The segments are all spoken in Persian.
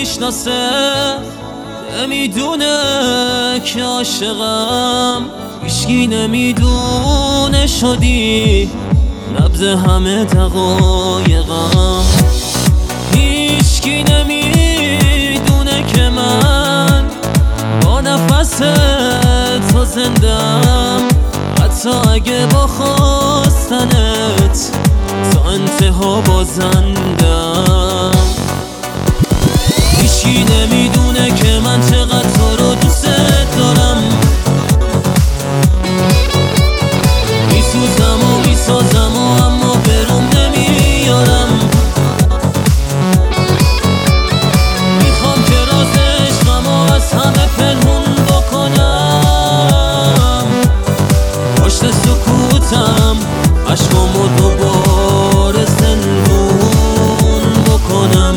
نمیشناسه، نمیدونه که عاشقم. هیچکی نمیدونه شدی نبض همه دقایقم. هیچکی نمیدونه که من با نفس تو زندم، حتی اگه با خواستنت تا انتها بازندم. هیچکی نمیدونه که من چقدر تو رو دوست دارم. میسوزم و میسازم و اما بروم نمیارم. میخوام که راز عشقم و از همه پنهون بکنم. پشت سکوتم عشقامو دوباره زندون بکنم.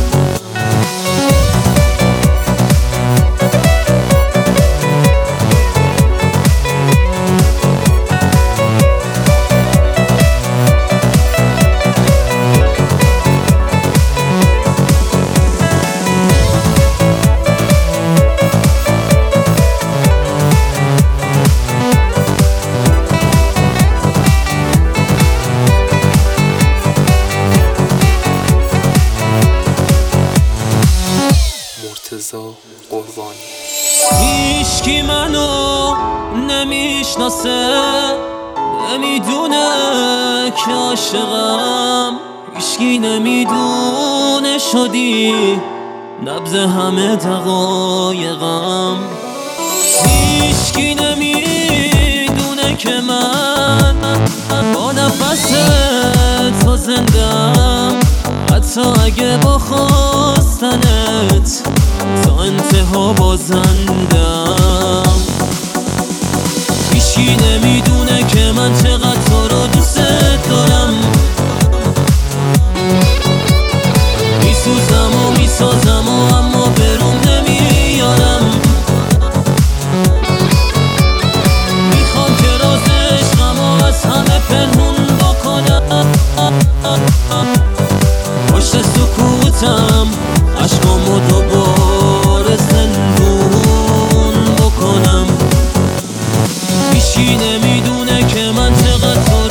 قربانی. هیچکی منو نمیشناسه، نمیدونه که عاشقم. هیچکی نمیدونه شدی نبض همه دقایقم. هیچکی نمیدونه که من با نفس تو زندم، حتی اگه با خواستنت تا انتها بازندم. هیچکی نمیدونه که من چقدر تو رو دوست دارم. میسوزم و میسازم و اما بروم نمیارم. میخوام که راز عشقم و از همه پنهون بکنم. پشت سکوتم عشقامو دوباره زندون بکنم. هیچکی نمیدونه که من چقدر